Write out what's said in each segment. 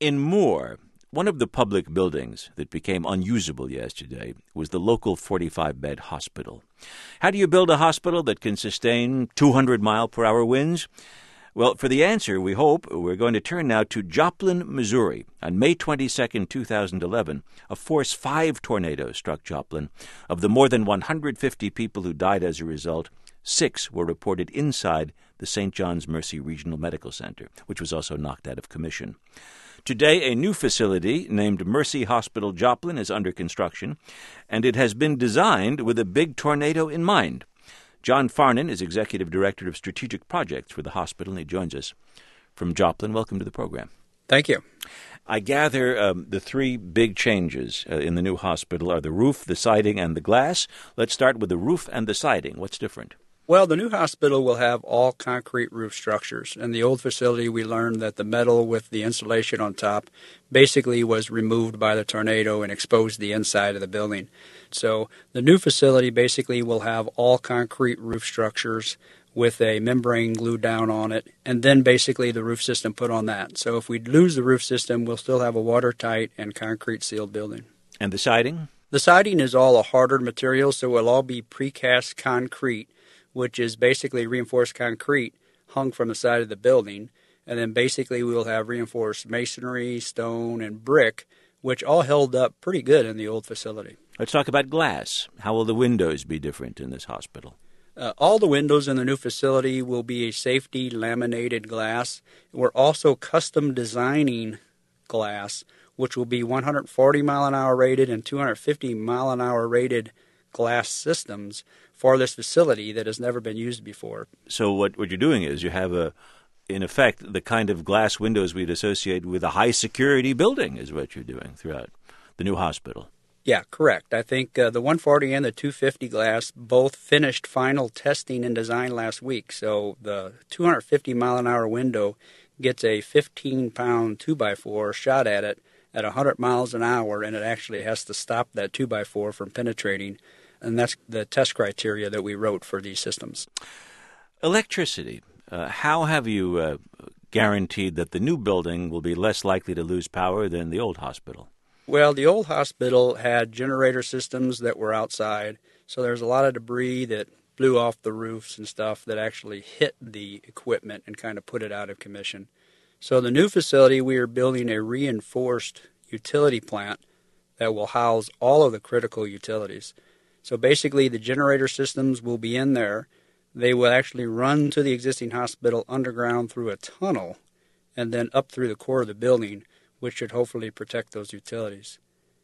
In Moore, one of the public buildings that became unusable yesterday was the local 45-bed hospital. How do you build a hospital that can sustain 200-mile-per-hour winds? Well, for the answer, we hope, we're going to turn now to Joplin, Missouri. On May 22, 2011, a Force 5 tornado struck Joplin. Of the more than 150 people who died as a result, 6 were reported inside the St. John's Mercy Regional Medical Center, which was also knocked out of commission. Today, a new facility named Mercy Hospital Joplin is under construction, and it has been designed with a big tornado in mind. John Farnan is Executive Director of Strategic Projects for the hospital, and he joins us from Joplin. Welcome to the program. Thank you. I gather the 3 big changes in the new hospital are the roof, the siding, and the glass. Let's start with the roof and the siding. What's different? Well, the new hospital will have all concrete roof structures. In the old facility, we learned that the metal with the insulation on top basically was removed by the tornado and exposed the inside of the building. So the new facility basically will have all concrete roof structures with a membrane glued down on it, and then basically the roof system put on that. So if we lose the roof system, we'll still have a watertight and concrete sealed building. And the siding? The siding is all a harder material, so it will all be precast concrete, which is basically reinforced concrete hung from the side of the building. And then basically we will have reinforced masonry, stone, and brick, which all held up pretty good in the old facility. Let's talk about glass. How will the windows be different in this hospital? All the windows in the new facility will be a safety laminated glass. We're also custom designing glass, which will be 140-mile-an-hour rated and 250-mile-an-hour rated glass systems for this facility that has never been used before. So what you're doing is you have, in effect, the kind of glass windows we'd associate with a high-security building is what you're doing throughout the new hospital. Yeah, correct. I think the 140 and the 250 glass both finished final testing and design last week. So the 250-mile-an-hour window gets a 15-pound 2x4 shot at it at 100 miles an hour, and it actually has to stop that 2x4 from penetrating. And that's the test criteria that we wrote for these systems. Electricity. How have you guaranteed that the new building will be less likely to lose power than the old hospital? Well, the old hospital had generator systems that were outside, so there's a lot of debris that blew off the roofs and stuff that actually hit the equipment and kind of put it out of commission. So the new facility, we are building a reinforced utility plant that will house all of the critical utilities. So basically the generator systems will be in there. They will actually run to the existing hospital underground through a tunnel and then up through the core of the building, which should hopefully protect those utilities.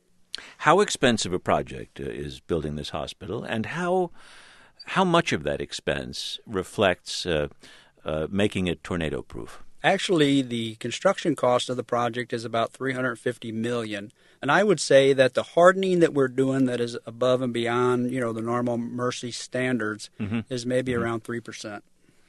How expensive a project is building this hospital, and how much of that expense reflects making it tornado-proof? Actually, the construction cost of the project is about $350 million. And I would say that the hardening that we're doing that is above and beyond, the normal Mercy standards is maybe around 3%.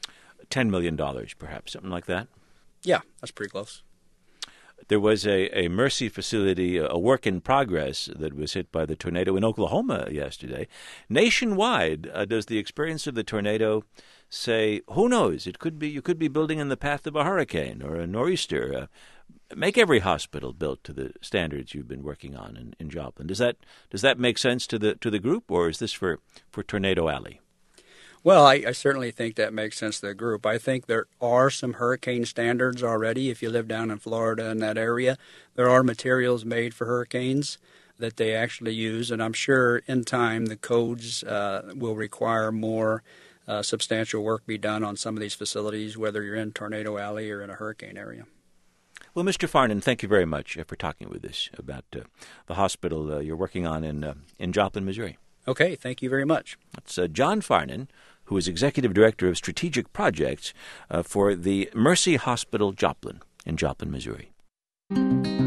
$10 million, perhaps, something like that? Yeah, that's pretty close. There was a Mercy facility, a work in progress, that was hit by the tornado in Oklahoma yesterday. Nationwide, does the experience of the tornado say, who knows, you could be building in the path of a hurricane or a nor'easter? Make every hospital built to the standards you've been working on in Joplin. Does that make sense to the group, or is this for Tornado Alley? Well, I certainly think that makes sense to the group. I think there are some hurricane standards already. If you live down in Florida in that area, there are materials made for hurricanes that they actually use, and I'm sure in time the codes will require more substantial work be done on some of these facilities, whether you're in Tornado Alley or in a hurricane area. Well, Mr. Farnan, thank you very much for talking with us about the hospital you're working on in Joplin, Missouri. Okay, thank you very much. That's John Farnan, who is Executive Director of Strategic Projects for the Mercy Hospital Joplin in Joplin, Missouri.